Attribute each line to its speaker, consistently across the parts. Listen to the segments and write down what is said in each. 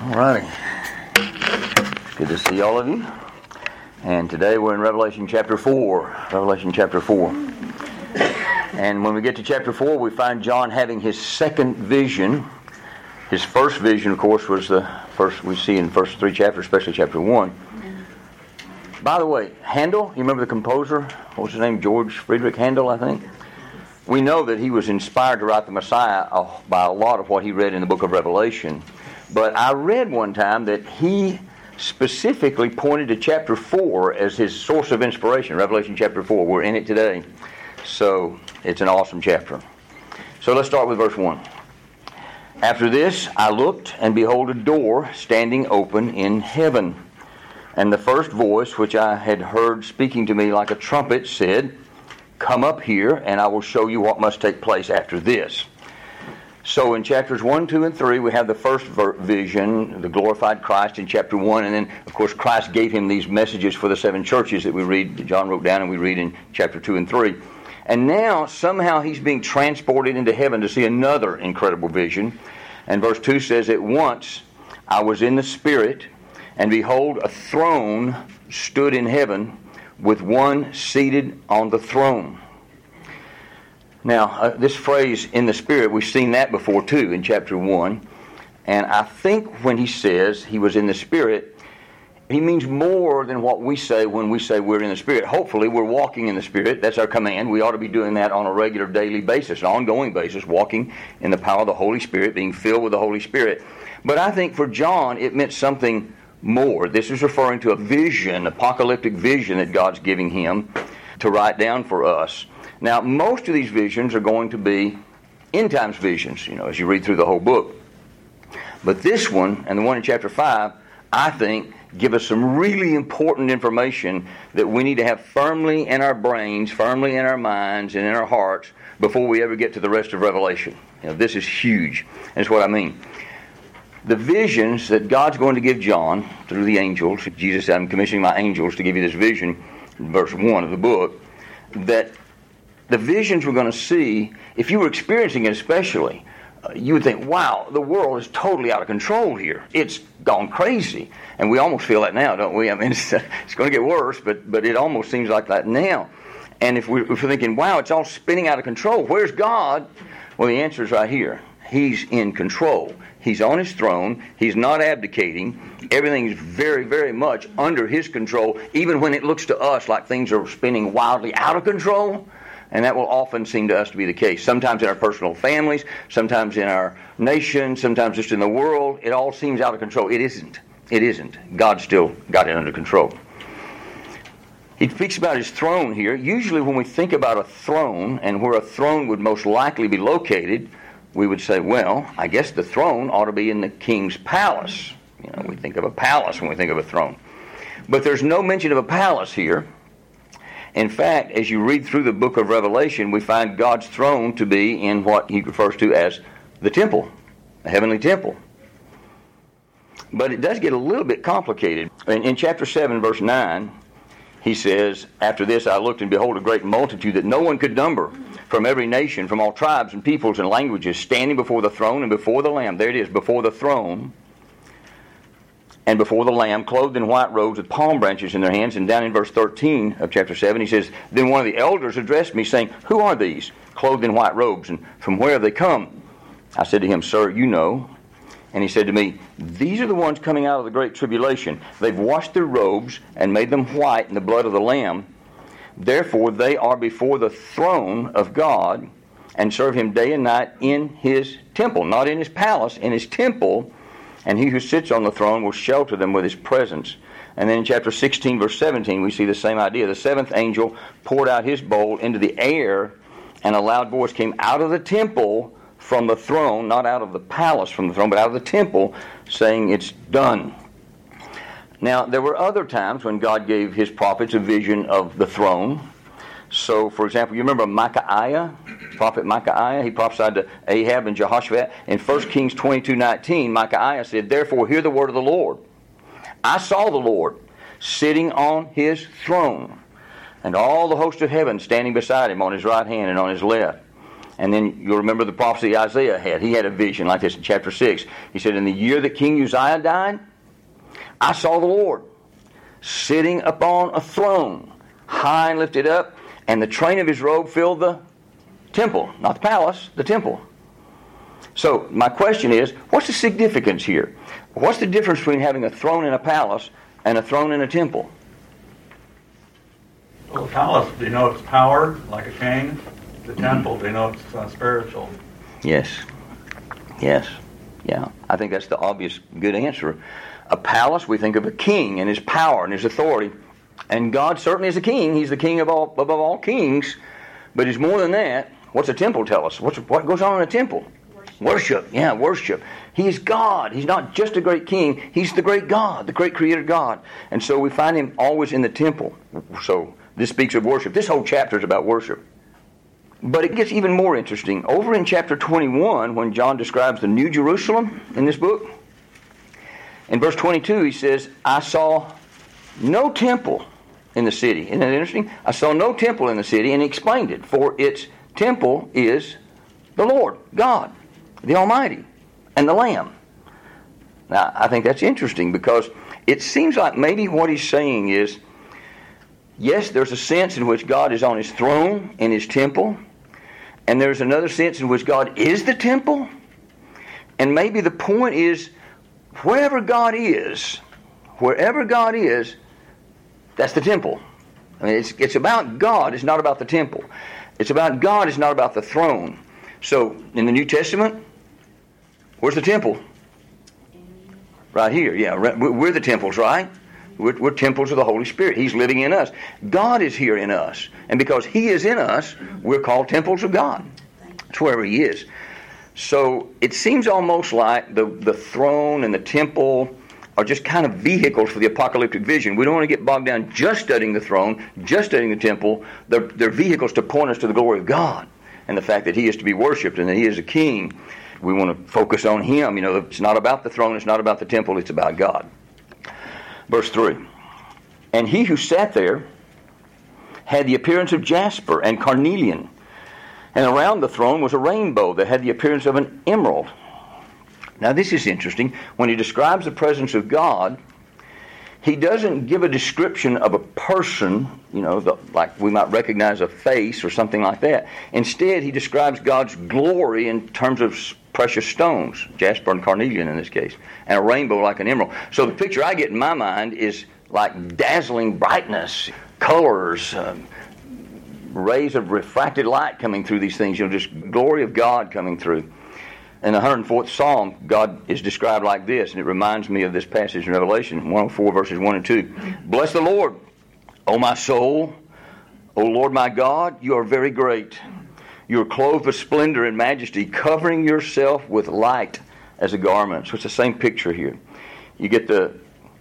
Speaker 1: All righty. Good to see all of you. And today we're in Revelation chapter 4. Revelation chapter 4. And when we get to chapter 4, we find John having his second vision. His first vision, of course, was the first we see in the first three chapters, especially chapter 1. By the way, Handel, you remember the composer? What was his name? George Friedrich Handel, I think? We know that he was inspired to write the Messiah by a lot of what he read in the book of Revelation. But I read one time that he specifically pointed to chapter 4 as his source of inspiration. Revelation chapter 4. We're in it today. So it's an awesome chapter. So let's start with verse 1. After this I looked, and behold, a door standing open in heaven. And the first voice which I had heard speaking to me like a trumpet said, "Come up here, and I will show you what must take place after this." So in chapters 1, 2, and 3, we have the first vision, the glorified Christ in chapter 1. And then, of course, Christ gave him these messages for the seven churches that we read, that John wrote down and we read in chapter 2 and 3. And now, somehow, he's being transported into heaven to see another incredible vision. And verse 2 says, "At once I was in the Spirit, and behold, a throne stood in heaven, with one seated on the throne." Now, this phrase, "in the Spirit," we've seen that before too in chapter 1. And I think when he says he was in the Spirit, he means more than what we say when we say we're in the Spirit. Hopefully, we're walking in the Spirit. That's our command. We ought to be doing that on a regular daily basis, an ongoing basis, walking in the power of the Holy Spirit, being filled with the Holy Spirit. But I think for John, it meant something more. This is referring to a vision, apocalyptic vision that God's giving him to write down for us. Now, most of these visions are going to be end times visions, as you read through the whole book. But this one, and the one in chapter 5, I think, give us some really important information that we need to have firmly in our brains, firmly in our minds, and in our hearts before we ever get to the rest of Revelation. This is huge. That's what I mean. The visions that God's going to give John through the angels, Jesus said, "I'm commissioning my angels to give you this vision," verse 1 of the book, that the visions we're going to see, if you were experiencing it especially, you would think, wow, the world is totally out of control here. It's gone crazy. And we almost feel that now, don't we? I mean, it's going to get worse, but it almost seems like that now. And if we're thinking, wow, it's all spinning out of control, where's God? Well, the answer is right here. He's in control. He's on his throne. He's not abdicating. Everything's very, very much under his control, even when it looks to us like things are spinning wildly out of control. And that will often seem to us to be the case. Sometimes in our personal families, sometimes in our nation, sometimes just in the world. It all seems out of control. It isn't. It isn't. God's still got it under control. He speaks about his throne here. Usually when we think about a throne and where a throne would most likely be located, we would say, well, I guess the throne ought to be in the king's palace. We think of a palace when we think of a throne. But there's no mention of a palace here. In fact, as you read through the book of Revelation, we find God's throne to be in what he refers to as the temple, the heavenly temple. But it does get a little bit complicated. In chapter 7, verse 9, he says, "After this I looked, and behold, a great multitude that no one could number, from every nation, from all tribes and peoples and languages, standing before the throne and before the Lamb." There it is, before the throne and before the Lamb, clothed in white robes with palm branches in their hands. And down in verse 13 of chapter 7, he says, "Then one of the elders addressed me, saying, 'Who are these, clothed in white robes, and from where have they come?' I said to him, 'Sir, you know.' And he said to me, 'These are the ones coming out of the great tribulation. They've washed their robes and made them white in the blood of the Lamb. Therefore they are before the throne of God, and serve him day and night in his temple,'" not in his palace, in his temple, "and he who sits on the throne will shelter them with his presence." And then in chapter 16, verse 17, we see the same idea. "The seventh angel poured out his bowl into the air, and a loud voice came out of the temple from the throne," not out of the palace from the throne, but out of the temple, saying, "It's done." Now, there were other times when God gave his prophets a vision of the throne. So, for example, you remember Micaiah, prophet Micaiah? He prophesied to Ahab and Jehoshaphat. In 1 Kings 22:19, Micaiah said, "Therefore hear the word of the Lord. I saw the Lord sitting on his throne, and all the host of heaven standing beside him on his right hand and on his left. And then you'll remember the prophecy Isaiah had. He had a vision like this in chapter 6. He said, in the year that King Uzziah died, I saw the Lord sitting upon a throne, high and lifted up, and the train of his robe filled the temple. Not the palace, the temple. So my question is, what's the significance here? What's the difference between having a throne in a palace and a throne in a temple?
Speaker 2: Well, the palace denotes power, like a king. The temple denotes spiritual.
Speaker 1: Yes. Yes. Yeah. I think that's the obvious good answer. A palace, we think of a king and his power and his authority. And God certainly is a king. He's the king above all kings. But he's more than that. What's a temple tell us? What goes on in a temple? Worship. Yeah, worship. He is God. He's not just a great king. He's the great God, the great creator God. And so we find him always in the temple. So this speaks of worship. This whole chapter is about worship. But it gets even more interesting. Over in chapter 21, when John describes the New Jerusalem in this book, in verse 22 he says, I saw no temple in the city. Isn't that interesting? I saw no temple in the city, and he explained it. For its temple is the Lord, God, the Almighty, and the Lamb. Now, I think that's interesting because it seems like maybe what he's saying is, yes, there's a sense in which God is on his throne in his temple, and there's another sense in which God is the temple. And maybe the point is, wherever God is, that's the temple. I mean, it's about God, it's not about the temple. It's about God, it's not about the throne. So, in the New Testament, where's the temple? Right here, yeah. We're the temples, right? We're temples of the Holy Spirit. He's living in us. God is here in us. And because He is in us, we're called temples of God. That's wherever He is. So it seems almost like the throne and the temple are just kind of vehicles for the apocalyptic vision. We don't want to get bogged down just studying the throne, just studying the temple. They're vehicles to point us to the glory of God and the fact that He is to be worshipped and that He is a king. We want to focus on Him. You know, it's not about the throne, it's not about the temple, it's about God. Verse 3. And he who sat there had the appearance of jasper and carnelian, and around the throne was a rainbow that had the appearance of an emerald. Now this is interesting. When he describes the presence of God, he doesn't give a description of a person, you know, like we might recognize a face or something like that. Instead, he describes God's glory in terms of precious stones, jasper and carnelian in this case, and a rainbow like an emerald. So the picture I get in my mind is like dazzling brightness, colors, rays of refracted light coming through these things, you know, just glory of God coming through. In the 104th Psalm, God is described like this, and it reminds me of this passage in Revelation 104, verses 1 and 2. Bless the Lord, O my soul. O Lord my God, you are very great. You are clothed with splendor and majesty, covering yourself with light as a garment. So it's the same picture here. You get the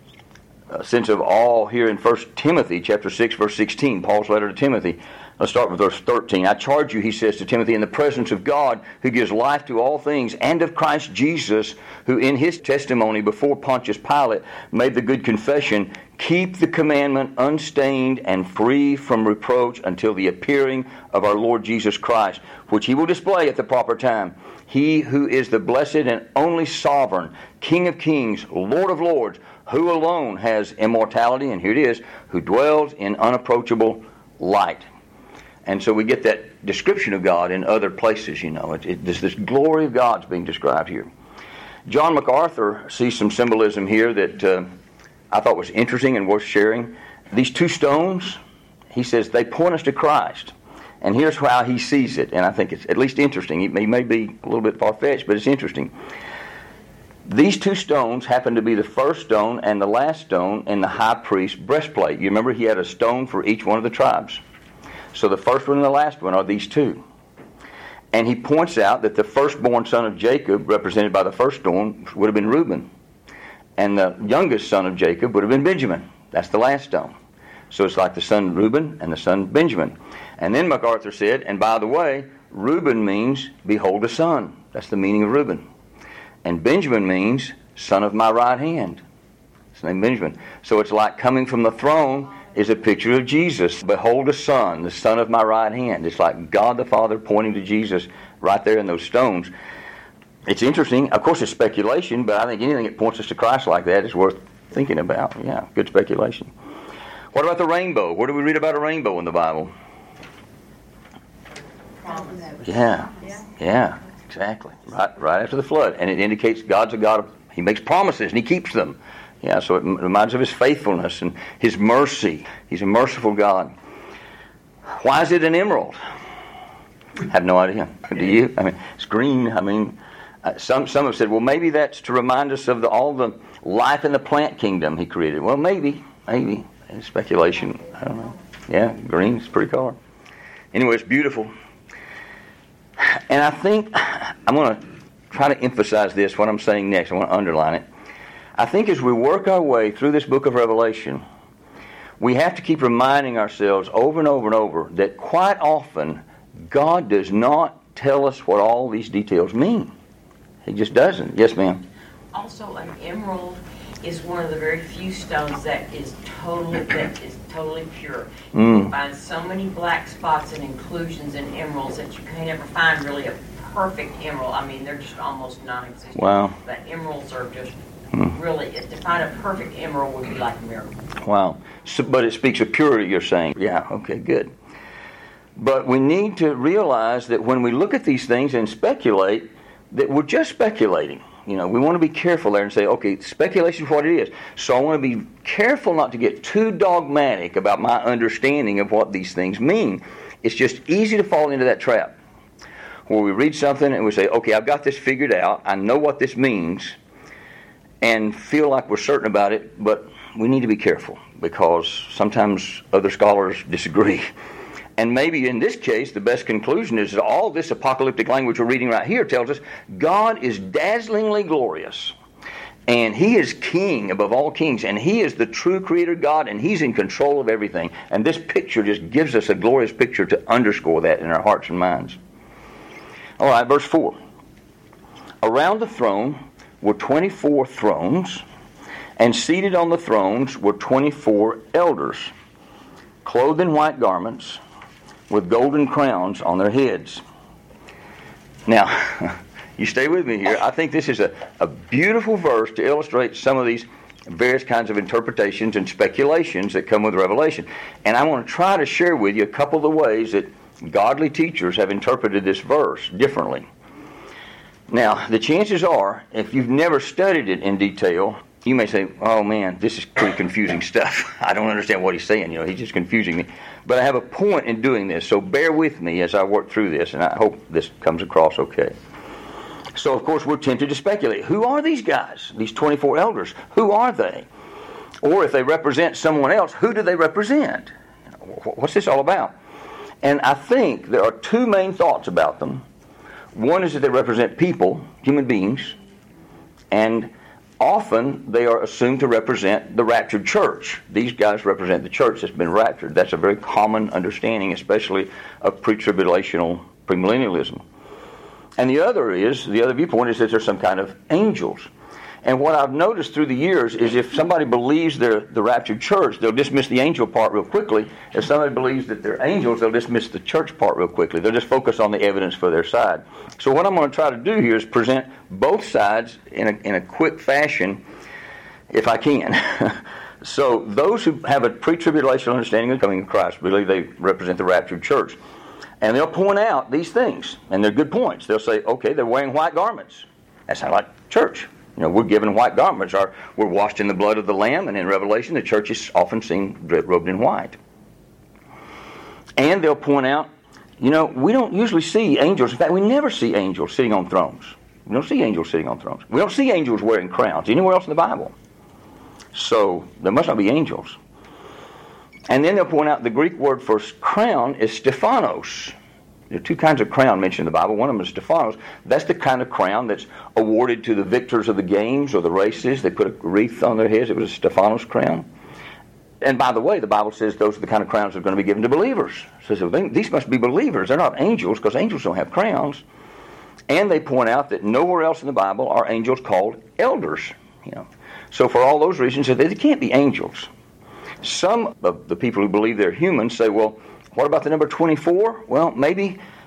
Speaker 1: sense of awe here in 1 Timothy chapter 6, verse 16, Paul's letter to Timothy. Let's start with verse 13. I charge you, he says to Timothy, in the presence of God, who gives life to all things, and of Christ Jesus, who in his testimony before Pontius Pilate made the good confession, keep the commandment unstained and free from reproach until the appearing of our Lord Jesus Christ, which he will display at the proper time. He who is the blessed and only sovereign, King of kings, Lord of lords, who alone has immortality, and here it is, who dwells in unapproachable light. And so we get that description of God in other places, you know. This glory of God's being described here. John MacArthur sees some symbolism here that I thought was interesting and worth sharing. These two stones, he says, they point us to Christ. And here's how he sees it, and I think it's at least interesting. It may be a little bit far-fetched, but it's interesting. These two stones happen to be the first stone and the last stone in the high priest's breastplate. You remember he had a stone for each one of the tribes. So the first one and the last one are these two. And he points out that the firstborn son of Jacob, represented by the first stone, would have been Reuben. And the youngest son of Jacob would have been Benjamin. That's the last stone. So it's like the son Reuben and the son Benjamin. And then MacArthur said, and by the way, Reuben means, behold the son. That's the meaning of Reuben. And Benjamin means, son of my right hand. It's named Benjamin. So it's like coming from the throne is a picture of Jesus. Behold the Son of my right hand. It's like God the Father pointing to Jesus right there in those stones. It's interesting. Of course, it's speculation, but I think anything that points us to Christ like that is worth thinking about. Yeah, good speculation. What about the rainbow? Where do we read about a rainbow in the Bible? Yeah, exactly. Right after the flood. And it indicates God's a God of, He makes promises and He keeps them. Yeah, so it reminds of His faithfulness and His mercy. He's a merciful God. Why is it an emerald? I have no idea. Do you? I mean, it's green. I mean, some have said, well, maybe that's to remind us of all the life in the plant kingdom He created. Well, maybe. It's speculation. I don't know. Yeah, green is a pretty color. Anyway, it's beautiful. And I think I'm going to try to emphasize this, what I'm saying next. I want to underline it. I think as we work our way through this book of Revelation, we have to keep reminding ourselves over and over and over that quite often God does not tell us what all these details mean. He just doesn't. Yes, ma'am?
Speaker 3: Also, an emerald is one of the very few stones that is totally pure. You can find so many black spots and inclusions in emeralds that you can't ever find really a perfect emerald. I mean, they're just almost non-existent.
Speaker 1: Wow.
Speaker 3: But emeralds are just really, to find a perfect emerald would be like a miracle.
Speaker 1: Wow. So, but it speaks of purity, you're saying. Yeah, okay, good. But we need to realize that when we look at these things and speculate, that we're just speculating. You know, we want to be careful there and say, okay, speculation is what it is. So I want to be careful not to get too dogmatic about my understanding of what these things mean. It's just easy to fall into that trap where we read something and we say, okay, I've got this figured out. I know what this means and feel like we're certain about it, but we need to be careful because sometimes other scholars disagree. And maybe in this case, the best conclusion is that all this apocalyptic language we're reading right here tells us God is dazzlingly glorious. And He is king above all kings. And He is the true creator God. And He's in control of everything. And this picture just gives us a glorious picture to underscore that in our hearts and minds. All right, verse 4. Around the throne were 24 thrones. And seated on the thrones were 24 elders, clothed in white garments, with golden crowns on their heads. Now, you stay with me here. I think this is a beautiful verse to illustrate some of these various kinds of interpretations and speculations that come with Revelation. And I want to try to share with you a couple of the ways that godly teachers have interpreted this verse differently. Now, the chances are, if you've never studied it in detail, you may say, oh man, this is pretty confusing stuff. I don't understand what he's saying. He's just confusing me. But I have a point in doing this, so bear with me as I work through this, and I hope this comes across okay. So, of course, we're tempted to speculate. Who are these guys, these 24 elders? Who are they? Or if they represent someone else, who do they represent? What's this all about? And I think there are two main thoughts about them. One is that they represent people, human beings, and often they are assumed to represent the raptured church. These guys represent the church that's been raptured. That's a very common understanding, especially of pre-tribulational premillennialism. And the other viewpoint is that there's some kind of angels. And what I've noticed through the years is if somebody believes they're the raptured church, they'll dismiss the angel part real quickly. If somebody believes that they're angels, they'll dismiss the church part real quickly. They'll just focus on the evidence for their side. So what I'm going to try to do here is present both sides in a quick fashion, if I can. So those who have a pre-tribulational understanding of the coming of Christ believe they represent the raptured church. And they'll point out these things, and they're good points. They'll say, okay, they're wearing white garments. That sounds like church. We're given white garments. We're washed in the blood of the Lamb, and in Revelation, the church is often seen robed in white. And they'll point out, we don't usually see angels. In fact, we never see angels sitting on thrones. We don't see angels sitting on thrones. We don't see angels wearing crowns anywhere else in the Bible. So there must not be angels. And then they'll point out the Greek word for crown is Stephanos. There are two kinds of crown mentioned in the Bible. One of them is Stephanos. That's the kind of crown that's awarded to the victors of the games or the races. They put a wreath on their heads. It was a Stephanos crown. And by the way, the Bible says those are the kind of crowns that are going to be given to believers. It says these must be believers. They're not angels because angels don't have crowns. And they point out that nowhere else in the Bible are angels called elders. So for all those reasons, they can't be angels. Some of the people who believe they're human say, well, what about the number 24? Well, maybe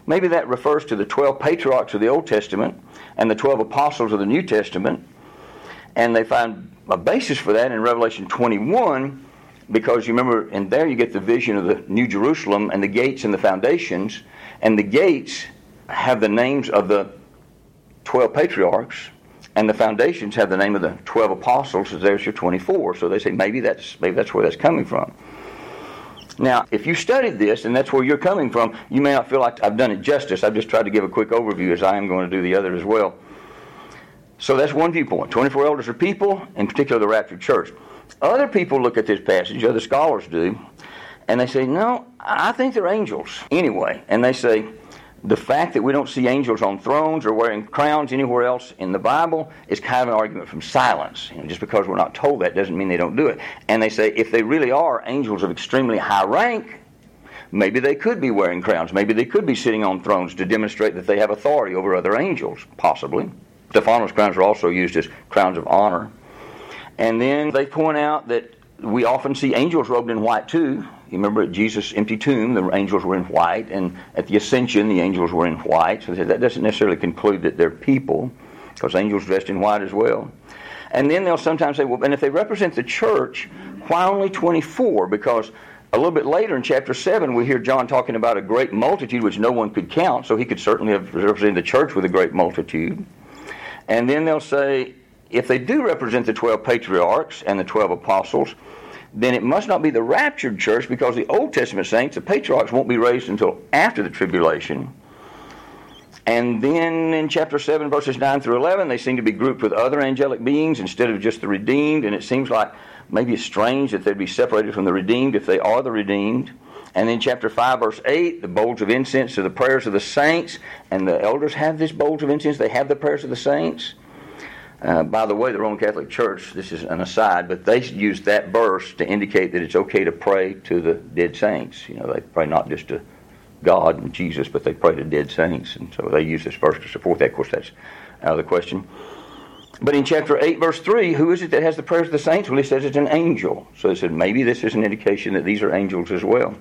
Speaker 1: maybe that refers to the 12 patriarchs of the Old Testament and the 12 apostles of the New Testament. And they find a basis for that in Revelation 21, because you remember, in there you get the vision of the New Jerusalem and the gates and the foundations. And the gates have the names of the 12 patriarchs, and the foundations have the name of the 12 apostles, so there's your 24. So they say maybe that's where that's coming from. Now, if you studied this, and that's where you're coming from, you may not feel like I've done it justice. I've just tried to give a quick overview, as I am going to do the other as well. So that's one viewpoint. 24 elders are people, in particular the raptured church. Other people look at this passage, other scholars do, and they say, no, I think they're angels anyway. And they say, the fact that we don't see angels on thrones or wearing crowns anywhere else in the Bible is kind of an argument from silence. Just because we're not told that doesn't mean they don't do it. And they say, if they really are angels of extremely high rank, maybe they could be wearing crowns. Maybe they could be sitting on thrones to demonstrate that they have authority over other angels, possibly. Stephanos crowns are also used as crowns of honor. And then they point out that we often see angels robed in white too. You remember at Jesus' empty tomb, the angels were in white, and at the ascension, the angels were in white. So that doesn't necessarily conclude that they're people, because angels dressed in white as well. And then they'll sometimes say, well, and if they represent the church, why only 24? Because a little bit later in chapter 7, we hear John talking about a great multitude which no one could count, so he could certainly have represented the church with a great multitude. And then they'll say, if they do represent the 12 patriarchs and the 12 apostles, then it must not be the raptured church, because the Old Testament saints, the patriarchs, won't be raised until after the tribulation. And then in chapter 7, verses 9 through 11, they seem to be grouped with other angelic beings instead of just the redeemed, and it seems like maybe it's strange that they'd be separated from the redeemed if they are the redeemed. And then chapter 5, verse 8, the bowls of incense are the prayers of the saints, and the elders have this bowls of incense. They have the prayers of the saints. By the way, the Roman Catholic Church, this is an aside, but they use that verse to indicate that it's okay to pray to the dead saints. They pray not just to God and Jesus, but they pray to dead saints. And so they use this verse to support that. Of course, that's out of the question. But in chapter 8, verse 3, who is it that has the prayers of the saints? Well, he says it's an angel. So they said maybe this is an indication that these are angels as well.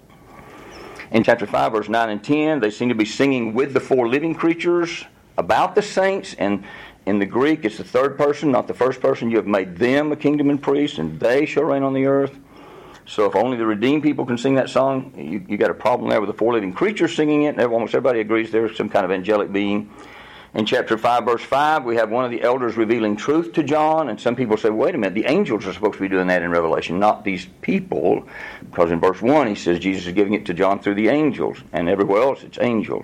Speaker 1: In chapter 5, verse 9 and 10, they seem to be singing with the four living creatures about the saints. And in the Greek, it's the third person, not the first person. You have made them a kingdom and priests, and they shall reign on the earth. So if only the redeemed people can sing that song, you got a problem there with the four living creatures singing it. And almost everybody agrees there's some kind of angelic being. In chapter 5, verse 5, we have one of the elders revealing truth to John. And some people say, wait a minute, the angels are supposed to be doing that in Revelation, not these people. Because in verse 1, he says Jesus is giving it to John through the angels. And everywhere else, it's angels.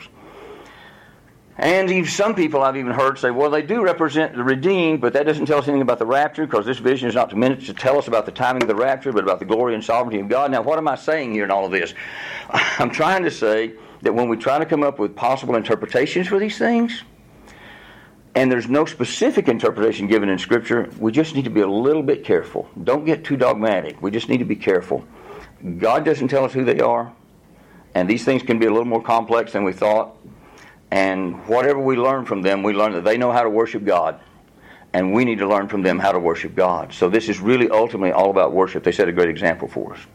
Speaker 1: And some people I've even heard say, well, they do represent the redeemed, but that doesn't tell us anything about the rapture, because this vision is not meant to tell us about the timing of the rapture, but about the glory and sovereignty of God. Now, what am I saying here in all of this? I'm trying to say that when we try to come up with possible interpretations for these things, and there's no specific interpretation given in Scripture, we just need to be a little bit careful. Don't get too dogmatic. We just need to be careful. God doesn't tell us who they are, and these things can be a little more complex than we thought. And whatever we learn from them, we learn that they know how to worship God. And we need to learn from them how to worship God. So this is really ultimately all about worship. They set a great example for us.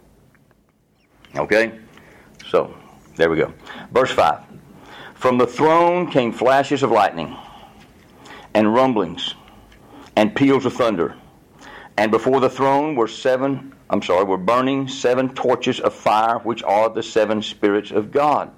Speaker 1: Okay? So, there we go. Verse 5. From the throne came flashes of lightning, and rumblings, and peals of thunder. And before the throne were burning 7 torches of fire, which are the 7 spirits of God.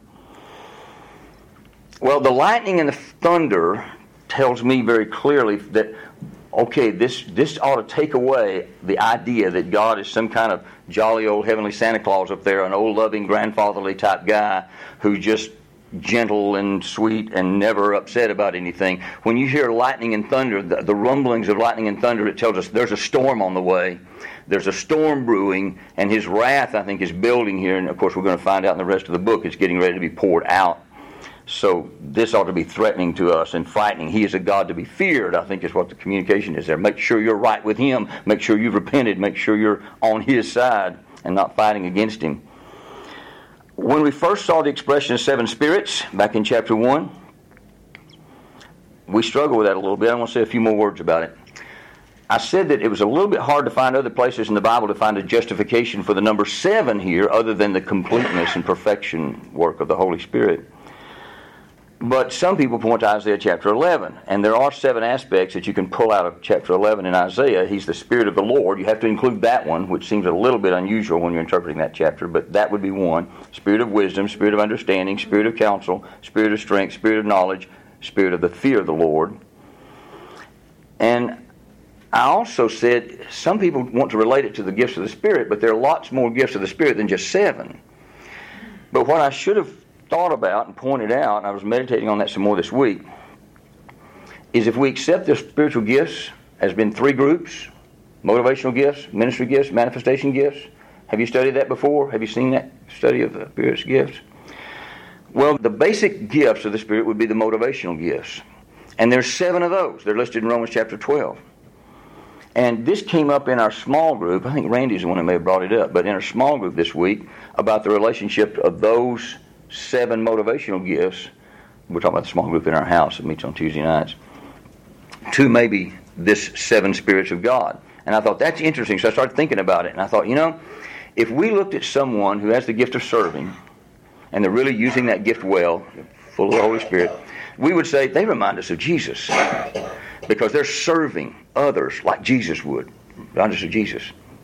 Speaker 1: Well, the lightning and the thunder tells me very clearly that, okay, this ought to take away the idea that God is some kind of jolly old heavenly Santa Claus up there, an old loving grandfatherly type guy who's just gentle and sweet and never upset about anything. When you hear lightning and thunder, the rumblings of lightning and thunder, it tells us there's a storm on the way. There's a storm brewing, and his wrath, I think, is building here. And, of course, we're going to find out in the rest of the book it's getting ready to be poured out. So this ought to be threatening to us and frightening. He is a God to be feared, I think is what the communication is there. Make sure you're right with Him. Make sure you've repented. Make sure you're on His side and not fighting against Him. When we first saw the expression of 7 spirits back in chapter 1, we struggled with that a little bit. I want to say a few more words about it. I said that it was a little bit hard to find other places in the Bible to find a justification for the number 7 here other than the completeness and perfection work of the Holy Spirit. But some people point to Isaiah chapter 11, and there are 7 aspects that you can pull out of chapter 11 in Isaiah. He's the Spirit of the Lord. You have to include that one, which seems a little bit unusual when you're interpreting that chapter, but that would be one. Spirit of wisdom, Spirit of understanding, Spirit of counsel, Spirit of strength, Spirit of knowledge, Spirit of the fear of the Lord. And I also said some people want to relate it to the gifts of the Spirit, but there are lots more gifts of the Spirit than just 7. But what I should have thought about and pointed out, and I was meditating on that some more this week, is if we accept the spiritual gifts as being 3 groups, motivational gifts, ministry gifts, manifestation gifts. Have you studied that before? Have you seen that study of the Spirit's gifts? Well, the basic gifts of the Spirit would be the motivational gifts. And there's 7 of those. They're listed in Romans chapter 12. And this came up in our small group. I think Randy's the one that may have brought it up. But in our small group this week, about the relationship of those 7 motivational gifts. We're talking about the small group in our house that meets on Tuesday nights. To maybe this 7 spirits of God. And I thought, that's interesting. So I started thinking about it. And I thought, if we looked at someone who has the gift of serving, and they're really using that gift well, full of the Holy Spirit, we would say they remind us of Jesus. Because they're serving others like Jesus would. Remind us of Jesus.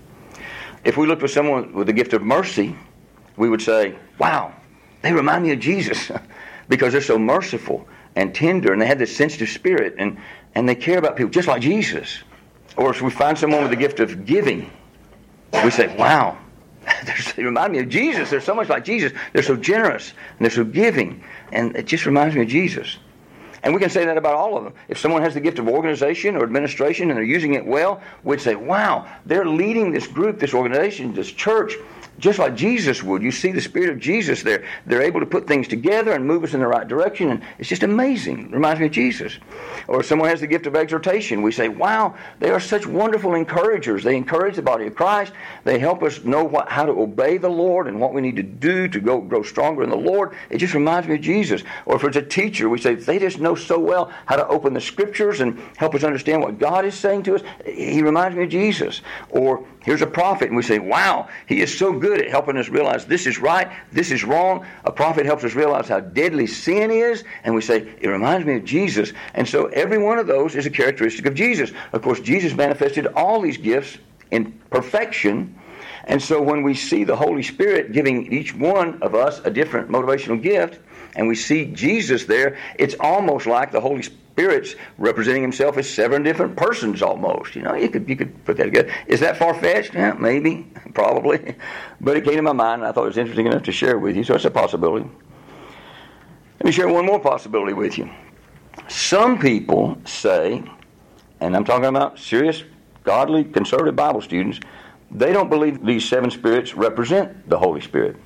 Speaker 1: If we looked at someone with the gift of mercy, we would say, wow, they remind me of Jesus because they're so merciful and tender, and they have this sensitive spirit, and they care about people just like Jesus. Or if we find someone with the gift of giving, we say, wow, they remind me of Jesus. They're so much like Jesus. They're so generous, and they're so giving, and it just reminds me of Jesus. And we can say that about all of them. If someone has the gift of organization or administration and they're using it well, we'd say, wow, they're leading this group, this organization, this church, just like Jesus would. You see the Spirit of Jesus there. They're able to put things together and move us in the right direction, and it's just amazing. It reminds me of Jesus. Or if someone has the gift of exhortation, we say, wow, they are such wonderful encouragers. They encourage the body of Christ. They help us know how to obey the Lord and what we need to do to grow stronger in the Lord. It just reminds me of Jesus. Or if it's a teacher, we say, they just know so well how to open the Scriptures and help us understand what God is saying to us. He reminds me of Jesus. Or here's a prophet, and we say, wow, he is so good at helping us realize this is right, this is wrong. A prophet helps us realize how deadly sin is, and we say, it reminds me of Jesus. And so every one of those is a characteristic of Jesus. Of course, Jesus manifested all these gifts in perfection, and so when we see the Holy Spirit giving each one of us a different motivational gift, and we see Jesus there, it's almost like the Holy Spirit's representing himself as 7 different persons almost. You could put that together. Is that far-fetched? Yeah, maybe, probably. But it came to my mind, and I thought it was interesting enough to share with you, so it's a possibility. Let me share one more possibility with you. Some people say, and I'm talking about serious, godly, conservative Bible students, they don't believe these 7 spirits represent the Holy Spirit.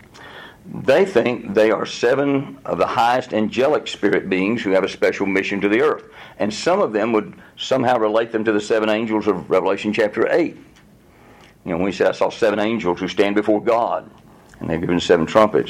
Speaker 1: They think they are 7 of the highest angelic spirit beings who have a special mission to the earth. And some of them would somehow relate them to the 7 angels of Revelation chapter 8. When we say, I saw 7 angels who stand before God, and they're given 7 trumpets.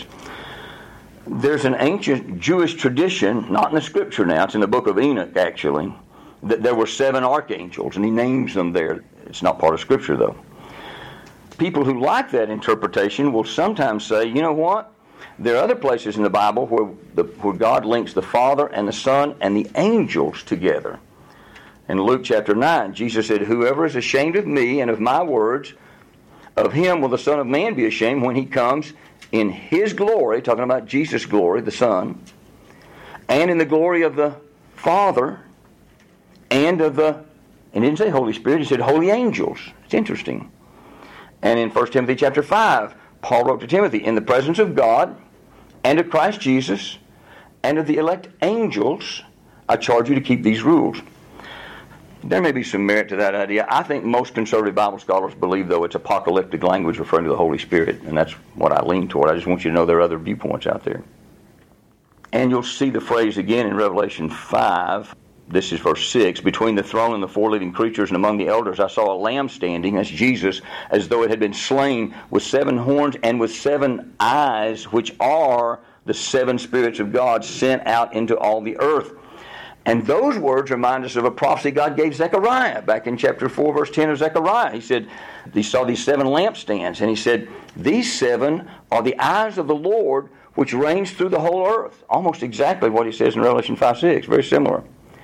Speaker 1: There's an ancient Jewish tradition, not in the Scripture now, it's in the book of Enoch actually, that there were 7 archangels, and he names them there. It's not part of Scripture though. People who like that interpretation will sometimes say, you know what? There are other places in the Bible where God links the Father and the Son and the angels together. In Luke chapter 9, Jesus said, whoever is ashamed of me and of my words, of him will the Son of Man be ashamed when he comes in his glory, talking about Jesus' glory, the Son, and in the glory of the Father, and of the, and he didn't say Holy Spirit, he said holy angels. It's interesting. And in 1 Timothy chapter 5, Paul wrote to Timothy, in the presence of God and of Christ Jesus and of the elect angels, I charge you to keep these rules. There may be some merit to that idea. I think most conservative Bible scholars believe, though, it's apocalyptic language referring to the Holy Spirit, and that's what I lean toward. I just want you to know there are other viewpoints out there. And you'll see the phrase again in Revelation 5. This is verse 6. Between the throne and the 4 living creatures and among the elders I saw a lamb standing, that's Jesus, as though it had been slain, with 7 horns and with 7 eyes, which are the 7 spirits of God sent out into all the earth. And those words remind us of a prophecy God gave Zechariah back in chapter 4, verse 10 of Zechariah. He said, he saw these 7 lampstands, and he said, these 7 are the eyes of the Lord which reigns through the whole earth. Almost exactly what he says in Revelation 5:6. Very similar.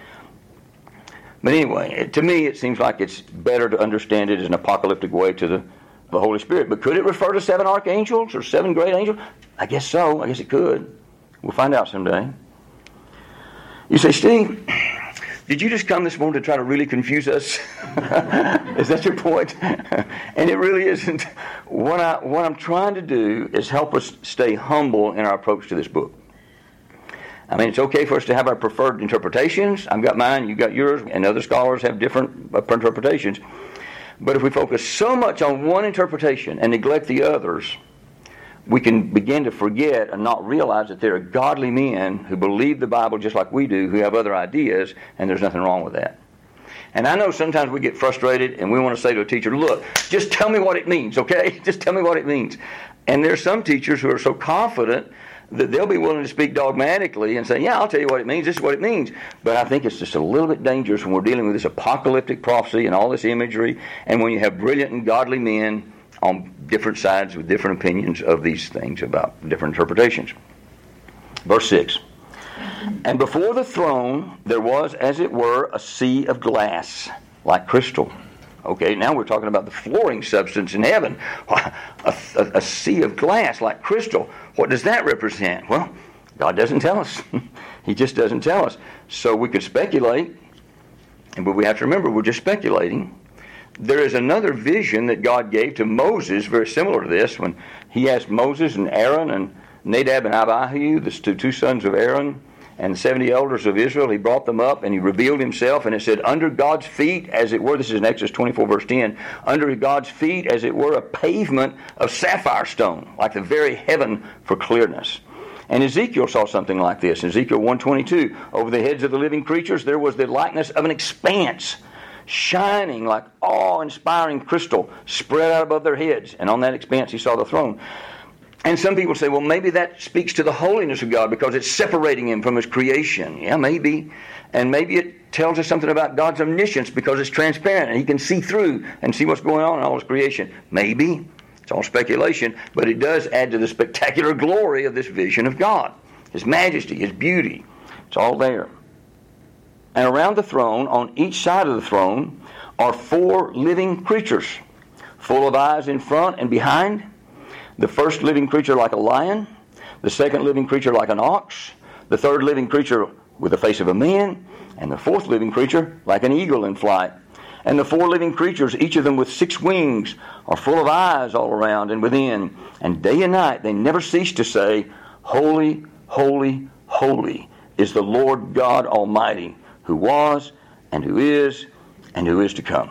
Speaker 1: But anyway, to me it seems like it's better to understand it as an apocalyptic way to the Holy Spirit. But could it refer to 7 archangels or 7 great angels? I guess so. I guess it could. We'll find out someday. You say, Steve, did you just come this morning to try to really confuse us? Is that your point? And it really isn't. What I'm trying to do is help us stay humble in our approach to this book. I mean, it's okay for us to have our preferred interpretations. I've got mine, you've got yours, and other scholars have different interpretations. But if we focus so much on one interpretation and neglect the others, we can begin to forget and not realize that there are godly men who believe the Bible just like we do, who have other ideas, and there's nothing wrong with that. And I know sometimes we get frustrated and we want to say to a teacher, look, just tell me what it means, okay? Just tell me what it means. And there's some teachers who are so confident that they'll be willing to speak dogmatically and say, yeah, I'll tell you what it means, this is what it means. But I think it's just a little bit dangerous when we're dealing with this apocalyptic prophecy and all this imagery, and when you have brilliant and godly men on different sides with different opinions of these things about different interpretations. Verse 6. And before the throne there was, as it were, a sea of glass, like crystal. Okay, now we're talking about the flooring substance in heaven. A sea of glass like crystal. What does that represent? Well, God doesn't tell us. He just doesn't tell us. So we could speculate, but we have to remember we're just speculating. There is another vision that God gave to Moses, very similar to this, when he asked Moses and Aaron and Nadab and Abihu, the two sons of Aaron, and the 70 elders of Israel, he brought them up and he revealed himself, and it said, under God's feet, as it were, this is in Exodus 24 verse 10, under God's feet, as it were, a pavement of sapphire stone, like the very heaven for clearness. And Ezekiel saw something like this. In Ezekiel 1:22, over the heads of the living creatures there was the likeness of an expanse, shining like awe-inspiring crystal, spread out above their heads. And on that expanse he saw the throne. And some people say, well, maybe that speaks to the holiness of God because it's separating him from his creation. Yeah, maybe. And maybe it tells us something about God's omniscience because it's transparent and he can see through and see what's going on in all his creation. Maybe. It's all speculation, but it does add to the spectacular glory of this vision of God. His majesty, his beauty. It's all there. And around the throne, on each side of the throne, are 4 living creatures, full of eyes in front and behind. The first living creature like a lion, the second living creature like an ox, the third living creature with the face of a man, and the fourth living creature like an eagle in flight. And the 4 living creatures, each of them with 6 wings, are full of eyes all around and within. And day and night they never cease to say, holy, holy, holy is the Lord God Almighty, who was and who is to come.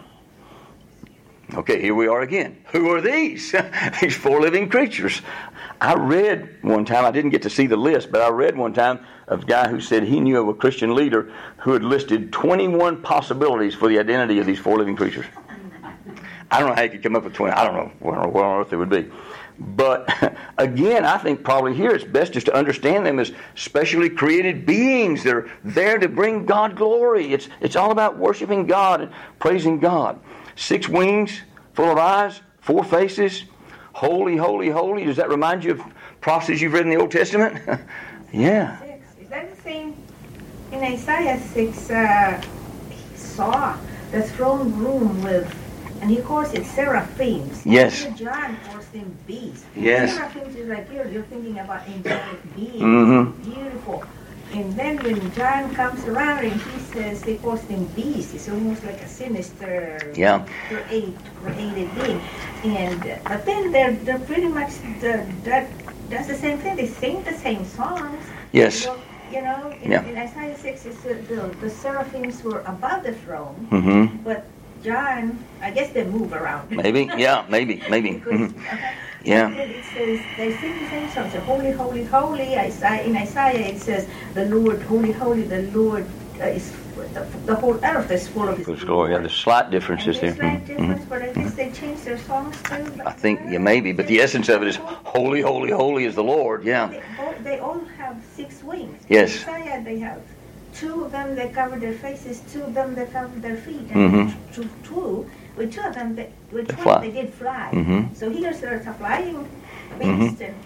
Speaker 1: Okay, here we are again. Who are these? These 4 living creatures. I read one time, I didn't get to see the list, but I read one time of a guy who said he knew of a Christian leader who had listed 21 possibilities for the identity of these 4 living creatures. I don't know how you could come up with 20. I don't know what on earth it would be. But again, I think probably here it's best just to understand them as specially created beings. They're there to bring God glory. It's all about worshiping God and praising God. 6 wings, full of eyes, 4 faces. Holy, holy, holy. Does that remind you of prophecies you've read in the Old Testament? Yeah.
Speaker 4: 6. Is that the same? In Isaiah 6, he saw the throne room with, and he calls it seraphims.
Speaker 1: Yes.
Speaker 4: And John calls them beasts.
Speaker 1: Yes.
Speaker 4: Seraphims is like you're thinking about angelic beings.
Speaker 1: Mm-hmm.
Speaker 4: Beautiful. And then when John comes around and he says he calls them beasts, it's almost like a sinister created being. And but then they're pretty much that's the same thing. They sing the same songs.
Speaker 1: Yes.
Speaker 4: You know, in Isaiah 6, it's the seraphims were above the throne,
Speaker 1: Mm-hmm.
Speaker 4: but John, I guess they move around.
Speaker 1: Maybe. Yeah. Maybe.
Speaker 4: Because,
Speaker 1: Yeah.
Speaker 4: It says they sing the same songs. Holy, holy, holy. In Isaiah it says the Lord, holy, holy. The Lord is the whole earth is full of His
Speaker 1: glory. Yeah, there's slight differences there.
Speaker 4: Slight difference, but I guess they changed their songs too.
Speaker 1: I think maybe, but the essence of it is holy, holy, holy is the Lord. Yeah.
Speaker 4: They all have 6 wings.
Speaker 1: Yes.
Speaker 4: In Isaiah they have 2 of them. They cover their faces. 2 of them they cover their feet. And with 2 of them, they did fly.
Speaker 1: Mm-hmm.
Speaker 4: So here's there's a flying beast.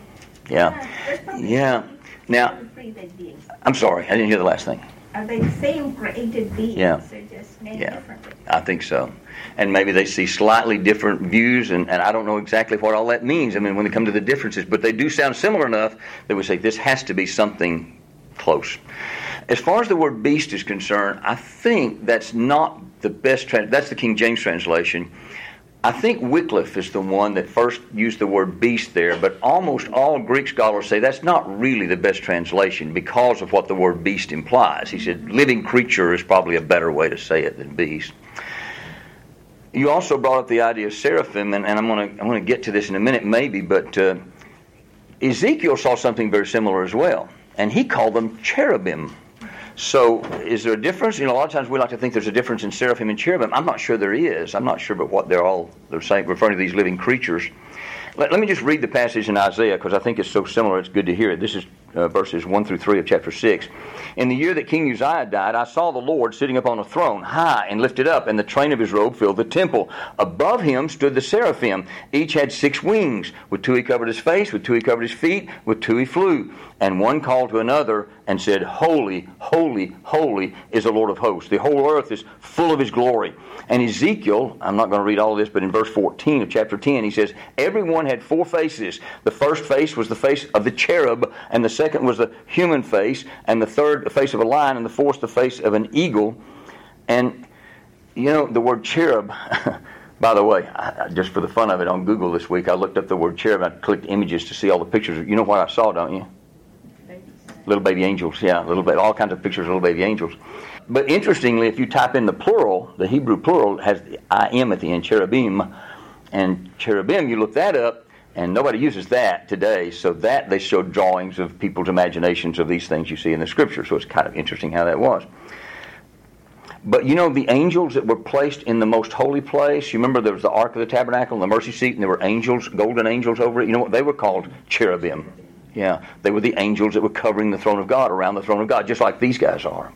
Speaker 1: Yeah. Now, I'm sorry, I didn't hear the last thing.
Speaker 4: Are they the same created beings?
Speaker 1: Yeah.
Speaker 4: They're just made differently.
Speaker 1: I think so. And maybe they see slightly different views, and I don't know exactly what all that means. I mean, when they come to the differences, but they do sound similar enough that we say this has to be something close. As far as the word beast is concerned, I think that's not the best that's the King James translation. I think Wycliffe is the one that first used the word beast there, but almost all Greek scholars say that's not really the best translation because of what the word beast implies. He said living creature is probably a better way to say it than beast. You also brought up the idea of seraphim, and I'm going to get to this in a minute maybe, but Ezekiel saw something very similar as well, and he called them cherubim. So is there a difference? You know, a lot of times we like to think there's a difference in seraphim and cherubim. I'm not sure there is. I'm not sure but what they're saying, referring to these living creatures. Let me just read the passage in Isaiah because I think it's so similar it's good to hear it. This is verses 1 through 3 of chapter 6. In the year that King Uzziah died, I saw the Lord sitting upon a throne, high and lifted up, and the train of his robe filled the temple. Above him stood the seraphim. Each had 6 wings. With 2 he covered his face, with 2 he covered his feet, with 2 he flew. And one called to another and said, Holy, holy, holy is the Lord of hosts. The whole earth is full of his glory. And Ezekiel, I'm not going to read all of this, but in verse 14 of chapter 10, he says, everyone had 4 faces. The first face was the face of the cherub, and the second was the human face, and the third the face of a lion, and the fourth the face of an eagle. And, you know, the word cherub, by the way, just for the fun of it, on Google this week, I looked up the word cherub. I clicked images to see all the pictures. You know what I saw, don't you? Little baby angels, yeah, all kinds of pictures of little baby angels. But interestingly, if you type in the plural, the Hebrew plural has the I-M at the end, cherubim. And cherubim, you look that up, and nobody uses that today. So that they showed drawings of people's imaginations of these things you see in the Scripture. So it's kind of interesting how that was. But you know, the angels that were placed in the most holy place, you remember there was the Ark of the Tabernacle and the mercy seat, and there were angels, golden angels over it. You know what? They were called cherubim. Yeah, they were the angels that were covering the throne of God, around the throne of God, just like these guys are.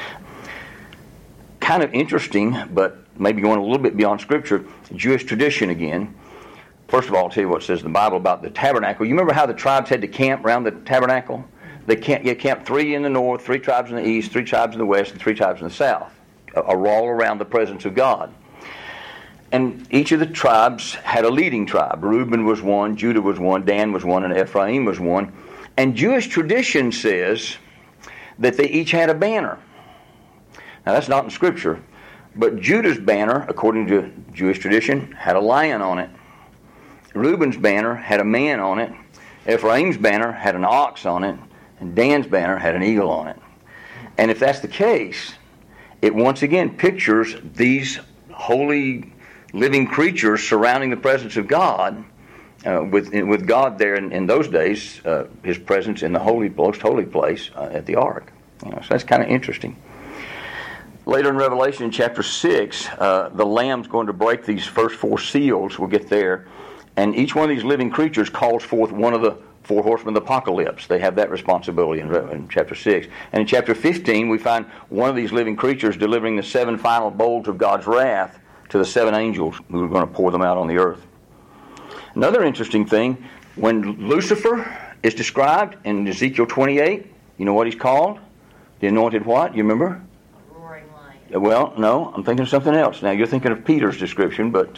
Speaker 1: Kind of interesting, but maybe going a little bit beyond Scripture, Jewish tradition again. First of all, I'll tell you what it says in the Bible about the tabernacle. You remember how the tribes had to camp around the tabernacle? They camped 3 in the north, 3 tribes in the east, 3 tribes in the west, and 3 tribes in the south, all around the presence of God. And each of the tribes had a leading tribe. Reuben was one, Judah was one, Dan was one, and Ephraim was one. And Jewish tradition says that they each had a banner. Now that's not in Scripture, but Judah's banner, according to Jewish tradition, had a lion on it. Reuben's banner had a man on it. Ephraim's banner had an ox on it. And Dan's banner had an eagle on it. And if that's the case, it once again pictures these holy living creatures surrounding the presence of God, with God there in those days, His presence in the most holy place at the Ark. So that's kind of interesting. Later in Revelation, chapter 6, the Lamb's going to break these first 4 seals. We'll get there. And each one of these living creatures calls forth one of the 4 horsemen of the apocalypse. They have that responsibility in chapter 6. And in chapter 15, we find one of these living creatures delivering the 7 final bowls of God's wrath to the 7 angels who are going to pour them out on the earth. Another interesting thing, when Lucifer is described in Ezekiel 28, you know what he's called? The anointed what? You remember?
Speaker 3: A roaring lion.
Speaker 1: Well, no, I'm thinking of something else. Now, you're thinking of Peter's description, but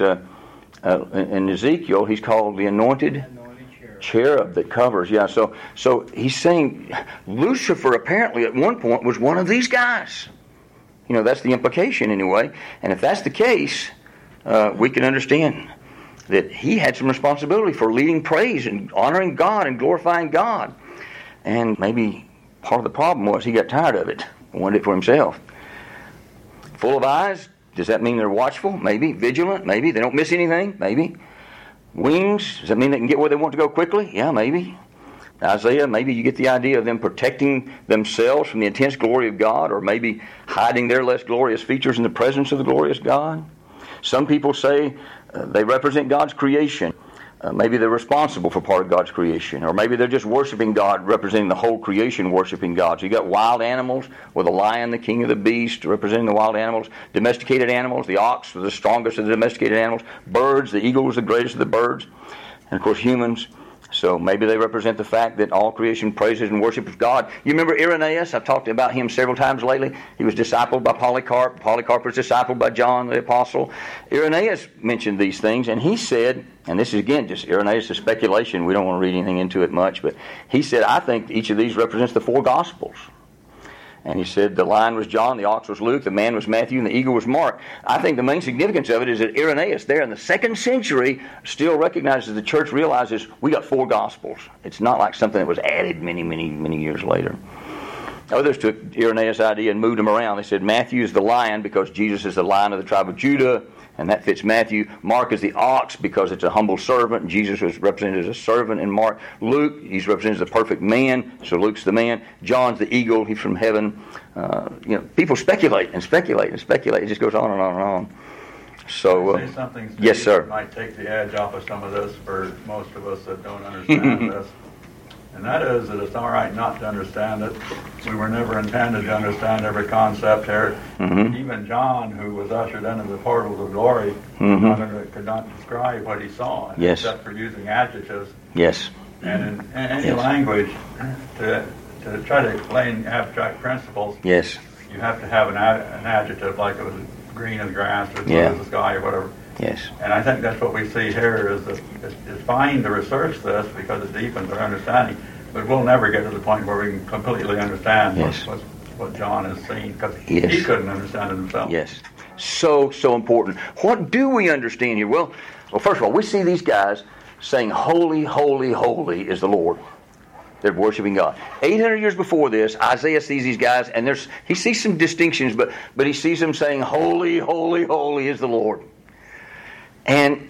Speaker 1: in Ezekiel, he's called the anointed cherub that covers. Yeah, so he's saying Lucifer apparently at one point was one of these guys. You know, that's the implication anyway. And if that's the case, we can understand that he had some responsibility for leading praise and honoring God and glorifying God. And maybe part of the problem was he got tired of it and wanted it for himself. Full of eyes, does that mean they're watchful? Maybe. Vigilant? Maybe. They don't miss anything? Maybe. Wings, does that mean they can get where they want to go quickly? Yeah, maybe. Isaiah, maybe you get the idea of them protecting themselves from the intense glory of God, or maybe hiding their less glorious features in the presence of the glorious God. Some people say they represent God's creation. Maybe they're responsible for part of God's creation, or maybe they're just worshiping God, representing the whole creation, worshiping God. So you got wild animals with a lion, the king of the beast, representing the wild animals. Domesticated animals, the ox was the strongest of the domesticated animals. Birds, the eagle was the greatest of the birds. And of course humans. So maybe they represent the fact that all creation praises and worships God. You remember Irenaeus? I've talked about him several times lately. He was discipled by Polycarp. Polycarp was discipled by John the Apostle. Irenaeus mentioned these things, and he said, and this is again just Irenaeus' speculation. We don't want to read anything into it much, but he said, I think each of these represents the 4 Gospels. And he said the lion was John, the ox was Luke, the man was Matthew, and the eagle was Mark. I think the main significance of it is that Irenaeus there in the 2nd century still recognizes the church realizes we got 4 Gospels. It's not like something that was added many years later. Others took Irenaeus' idea and moved him around. They said Matthew is the lion because Jesus is the lion of the tribe of Judah, and that fits Matthew. Mark is the ox because it's a humble servant, and Jesus was represented as a servant in Mark. Luke, he's represented as a perfect man, so Luke's the man. John's the eagle, he's from heaven. People speculate and speculate and speculate. It just goes on and on and on. So,
Speaker 2: say something, Steve,
Speaker 1: yes, sir.
Speaker 2: That might take the edge off of some of this for most of us that don't understand this. And that is that it's all right not to understand it. We were never intended to understand every concept here. Mm-hmm. Even John, who was ushered into the portals of glory, could not describe what he saw, except for using adjectives.
Speaker 1: Yes.
Speaker 2: And in any language, to try to explain abstract principles,
Speaker 1: yes,
Speaker 2: you have to have an adjective, like it was green as grass or blue as the sky or whatever.
Speaker 1: Yes.
Speaker 2: And I think that's what we see here is that it's fine to research this because it deepens our understanding, but we'll never get to the point where we can completely understand what John has seen because he couldn't understand it himself.
Speaker 1: Yes. So important. What do we understand here? Well, first of all, we see these guys saying, holy, holy, holy is the Lord. They're worshiping God. 800 years before this, Isaiah sees these guys, and he sees some distinctions, but he sees them saying, holy, holy, holy is the Lord. And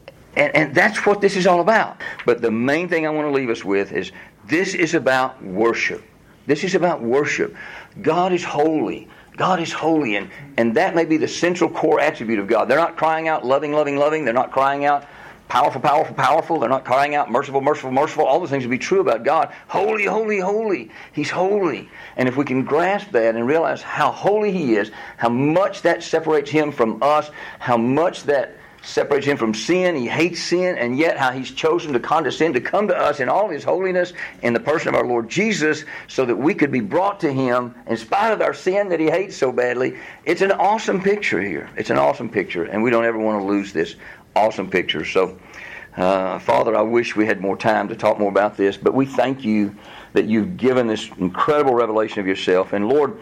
Speaker 1: that's what this is all about. But the main thing I want to leave us with is this is about worship. This is about worship. God is holy. God is holy. And that may be the central core attribute of God. They're not crying out loving, loving, loving. They're not crying out powerful, powerful, powerful. They're not crying out merciful, merciful, merciful. All those things would be true about God. Holy, holy, holy. He's holy. And if we can grasp that and realize how holy He is, how much that separates Him from us, how much that separates Him from sin, He hates sin, and yet how He's chosen to condescend to come to us in all His holiness in the person of our Lord Jesus so that we could be brought to Him in spite of our sin that He hates so badly. It's an awesome picture here. It's an awesome picture, and we don't ever want to lose this awesome picture. So, Father, I wish we had more time to talk more about this, but we thank You that You've given this incredible revelation of Yourself. And Lord,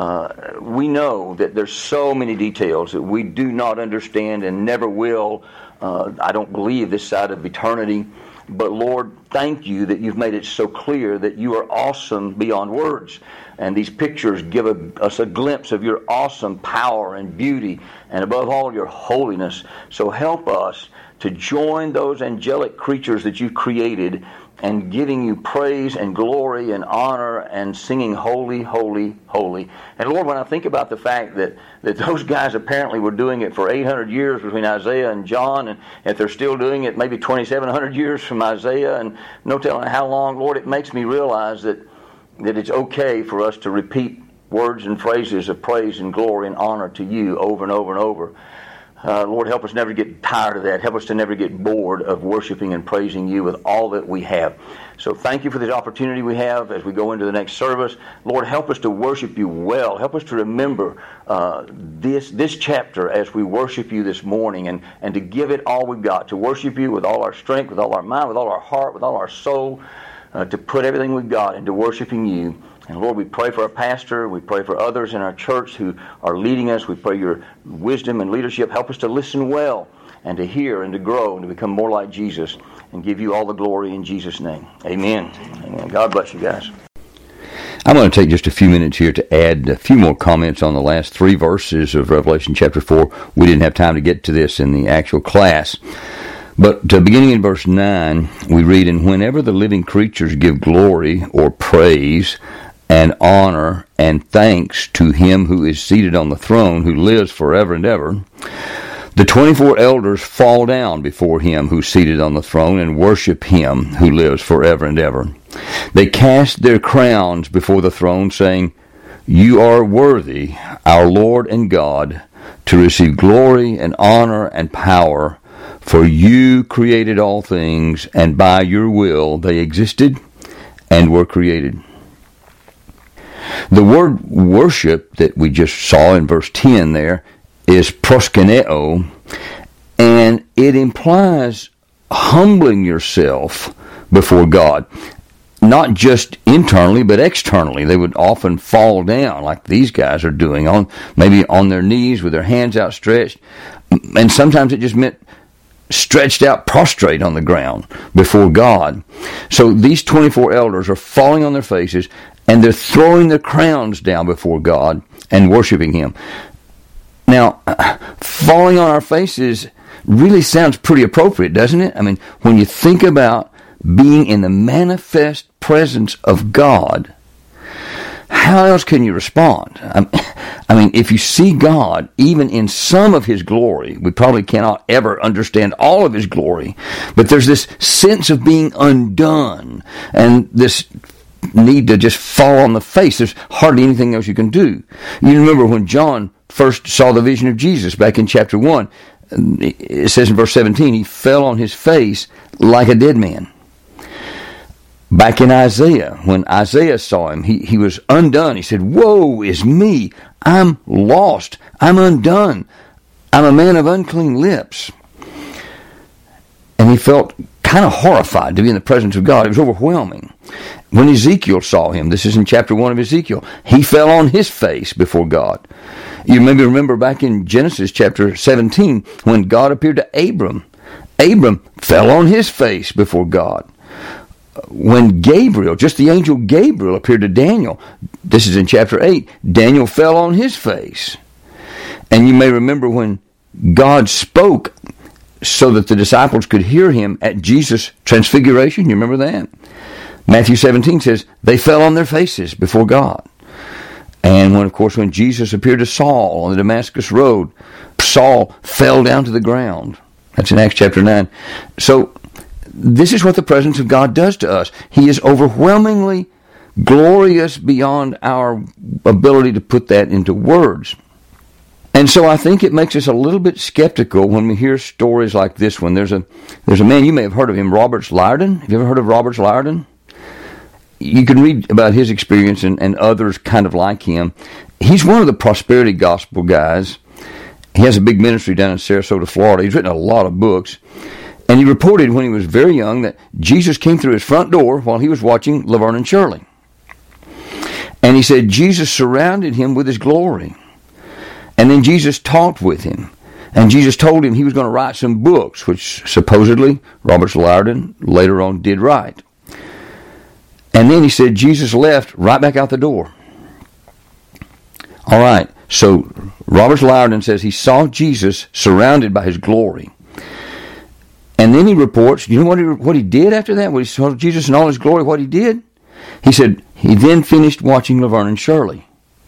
Speaker 1: we know that there's so many details that we do not understand and never will, I don't believe, this side of eternity. But Lord, thank You that You've made it so clear that You are awesome beyond words. And these pictures give us a glimpse of Your awesome power and beauty, and above all, Your holiness. So help us to join those angelic creatures that You've created and giving You praise and glory and honor and singing holy, holy, holy. And Lord, when I think about the fact that those guys apparently were doing it for 800 years between Isaiah and John, and if they're still doing it maybe 2,700 years from Isaiah, and no telling how long, Lord, it makes me realize that it's okay for us to repeat words and phrases of praise and glory and honor to You over and over and over. Lord, help us never get tired of that. Help us to never get bored of worshiping and praising You with all that we have. So thank You for this opportunity we have as we go into the next service. Lord, help us to worship You well. Help us to remember this chapter as we worship You this morning and to give it all we've got, to worship You with all our strength, with all our mind, with all our heart, with all our soul, to put everything we've got into worshiping You. And Lord, we pray for our pastor. We pray for others in our church who are leading us. We pray Your wisdom and leadership. Help us to listen well and to hear and to grow and to become more like Jesus and give You all the glory in Jesus' name. Amen. Amen. God bless you guys. I'm going to take just a few minutes here to add a few more comments on the last 3 verses of Revelation chapter 4. We didn't have time to get to this in the actual class. But beginning in verse 9, we read, "And whenever the living creatures give glory or praise and honor and thanks to Him who is seated on the throne, who lives forever and ever, the 24 elders fall down before Him who's seated on the throne and worship Him who lives forever and ever. They cast their crowns before the throne, saying, 'You are worthy, our Lord and God, to receive glory and honor and power, For you created all things, and by your will they existed and were created. The word worship that we just saw in verse 10 there is proskuneo, and it implies humbling yourself before God. Not just internally, but externally. They would often fall down like these guys are doing, maybe on their knees with their hands outstretched. And sometimes it just meant stretched out prostrate on the ground before God. So these 24 elders are falling on their faces, and they're throwing their crowns down before God and worshiping Him. Now, falling on our faces really sounds pretty appropriate, doesn't it? I mean, when you think about being in the manifest presence of God, how else can you respond? I mean, if you see God, even in some of His glory, we probably cannot ever understand all of His glory, but there's this sense of being undone, and this need to just fall on the face. There's hardly anything else you can do. You remember when John first saw the vision of Jesus back in chapter 1, it says in verse 17, he fell on his face like a dead man. Back in Isaiah, when Isaiah saw him, he was undone. He said, "Woe is me! I'm lost. I'm undone. I'm a man of unclean lips." And he felt kind of horrified to be in the presence of God. It was overwhelming. When Ezekiel saw him, this is in chapter 1 of Ezekiel, he fell on his face before God. You maybe remember back in Genesis chapter 17, when God appeared to Abram. Abram fell on his face before God. When Gabriel, just the angel Gabriel, appeared to Daniel, this is in chapter 8, Daniel fell on his face. And you may remember when God spoke so that the disciples could hear him at Jesus' transfiguration. You remember that? Matthew 17 says, they fell on their faces before God. And when Jesus appeared to Saul on the Damascus road, Saul fell down to the ground. That's in Acts chapter 9. So, this is what the presence of God does to us. He is overwhelmingly glorious beyond our ability to put that into words. And so I think it makes us a little bit skeptical when we hear stories like this one. There's a man, you may have heard of him, Roberts Liardon. Have you ever heard of Roberts Liardon? You can read about his experience and others kind of like him. He's one of the prosperity gospel guys. He has a big ministry down in Sarasota, Florida. He's written a lot of books. And he reported when he was very young that Jesus came through his front door while he was watching Laverne and Shirley. And he said Jesus surrounded him with his glory. And then Jesus talked with him. And Jesus told him he was going to write some books, which supposedly Roberts Liardon later on did write. And then he said Jesus left right back out the door. All right, so Roberts Liardon says he saw Jesus surrounded by his glory. And then he reports, you know what he did after that? When he saw Jesus in all his glory, what he did? He said he then finished watching Laverne and Shirley.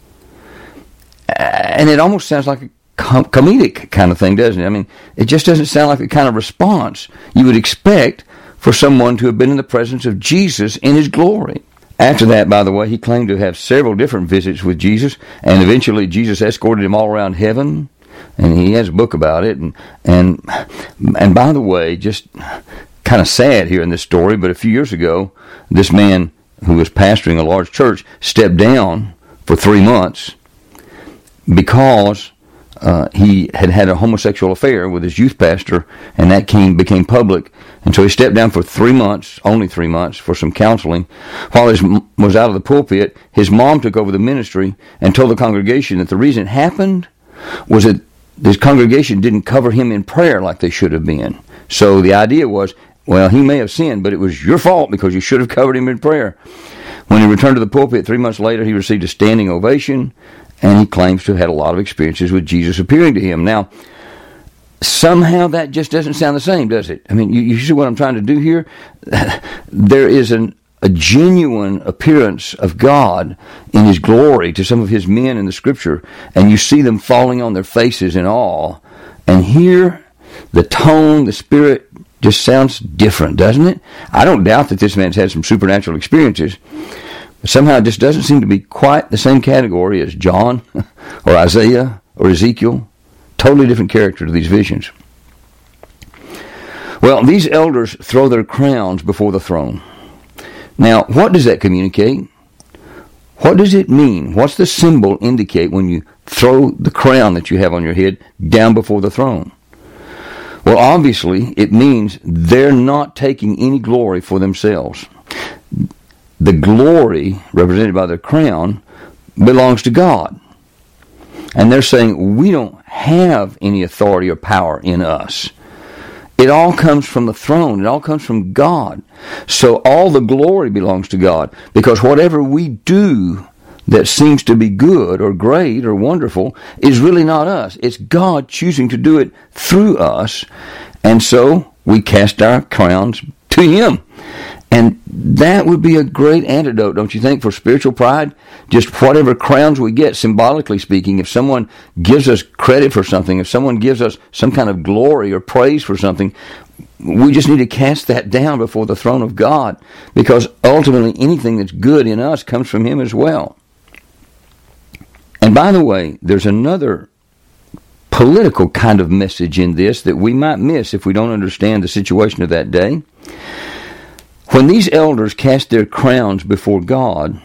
Speaker 1: And it almost sounds like a comedic kind of thing, doesn't it? I mean, it just doesn't sound like the kind of response you would expect for someone to have been in the presence of Jesus in his glory. After that, by the way, he claimed to have several different visits with Jesus, and eventually Jesus escorted him all around heaven, and he has a book about it. And by the way, just kind of sad here in this story, but a few years ago, this man who was pastoring a large church stepped down for 3 months because he had a homosexual affair with his youth pastor, and that became public. And so he stepped down for 3 months, only 3 months, for some counseling. While he was out of the pulpit, his mom took over the ministry and told the congregation that the reason it happened was that his congregation didn't cover him in prayer like they should have been. So the idea was, well, he may have sinned, but it was your fault because you should have covered him in prayer. When he returned to the pulpit 3 months later, he received a standing ovation, and he claims to have had a lot of experiences with Jesus appearing to him. Now, somehow that just doesn't sound the same, does it? I mean, you see what I'm trying to do here? There is a genuine appearance of God in His glory to some of His men in the Scripture, and you see them falling on their faces in awe. And here, the tone, the spirit, just sounds different, doesn't it? I don't doubt that this man's had some supernatural experiences, but somehow it just doesn't seem to be quite the same category as John or Isaiah or Ezekiel. Totally different character to these visions. Well, these elders throw their crowns before the throne. Now, what does that communicate? What does it mean? What's the symbol indicate when you throw the crown that you have on your head down before the throne? Well, obviously, it means they're not taking any glory for themselves. The glory, represented by the crown, belongs to God. And they're saying, we don't have any authority or power in us. It all comes from the throne. It all comes from God. So all the glory belongs to God. Because whatever we do that seems to be good or great or wonderful is really not us. It's God choosing to do it through us. And so we cast our crowns to Him. And that would be a great antidote, don't you think, for spiritual pride? Just whatever crowns we get, symbolically speaking, if someone gives us credit for something, if someone gives us some kind of glory or praise for something, we just need to cast that down before the throne of God, because ultimately anything that's good in us comes from Him as well. And by the way, there's another political kind of message in this that we might miss if we don't understand the situation of that day. When these elders cast their crowns before God,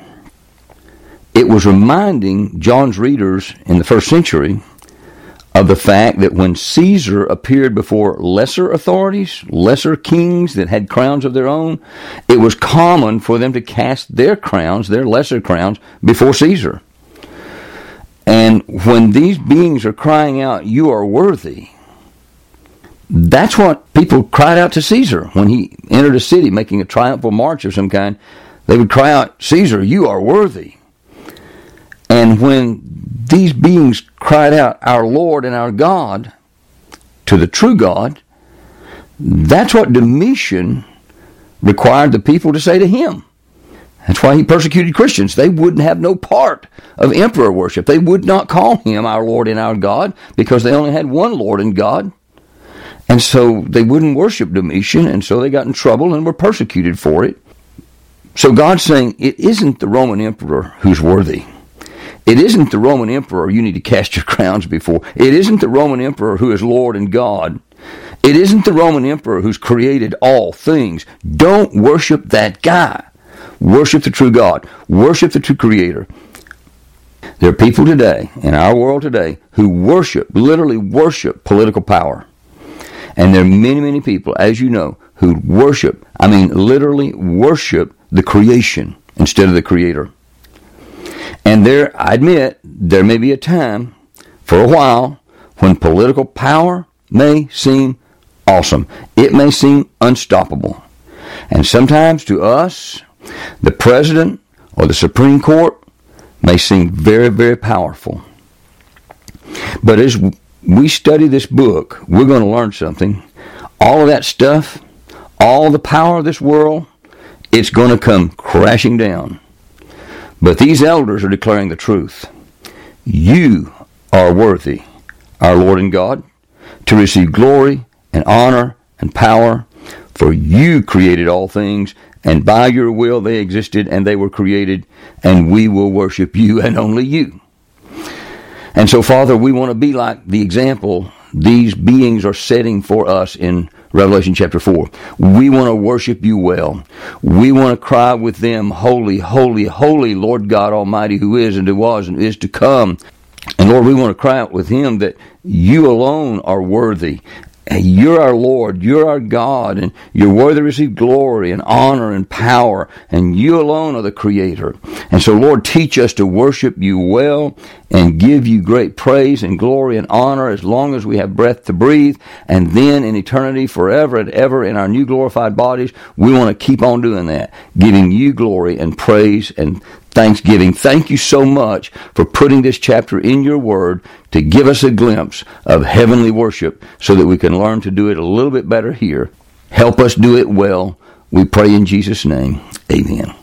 Speaker 1: it was reminding John's readers in the first century of the fact that when Caesar appeared before lesser authorities, lesser kings that had crowns of their own, it was common for them to cast their crowns, their lesser crowns, before Caesar. And when these beings are crying out, "You are worthy," that's what people cried out to Caesar when he entered a city making a triumphal march of some kind. They would cry out, "Caesar, you are worthy." And when these beings cried out, "Our Lord and our God," to the true God, that's what Domitian required the people to say to him. That's why he persecuted Christians. They wouldn't have no part of emperor worship. They would not call him our Lord and our God because they only had one Lord and God. And so they wouldn't worship Domitian, and so they got in trouble and were persecuted for it. So God's saying, it isn't the Roman emperor who's worthy. It isn't the Roman emperor you need to cast your crowns before. It isn't the Roman emperor who is Lord and God. It isn't the Roman emperor who's created all things. Don't worship that guy. Worship the true God. Worship the true Creator. There are people today, in our world today, who worship, literally worship political power. And there are many, many people, as you know, who worship, literally worship the creation instead of the Creator. And there, I admit, there may be a time, for a while, when political power may seem awesome. It may seem unstoppable. And sometimes to us, the president or the Supreme Court may seem very, very powerful. But as we study this book, we're going to learn something. All of that stuff, all the power of this world, it's going to come crashing down. But these elders are declaring the truth. You are worthy, our Lord and God, to receive glory and honor and power, for you created all things, and by your will they existed and they were created, and we will worship you and only you. And so, Father, we want to be like the example these beings are setting for us in Revelation chapter 4. We want to worship you well. We want to cry with them, "Holy, holy, holy, Lord God Almighty, who is and who was and is to come." And Lord, we want to cry out with him that you alone are worthy. You're our Lord, you're our God, and you're worthy to receive glory and honor and power, and you alone are the Creator. And so, Lord, teach us to worship you well and give you great praise and glory and honor as long as we have breath to breathe, and then in eternity, forever and ever, in our new glorified bodies, we want to keep on doing that, giving you glory and praise and thanksgiving. Thank you so much for putting this chapter in your word to give us a glimpse of heavenly worship so that we can learn to do it a little bit better here. Help us do it well. We pray in Jesus' name. Amen.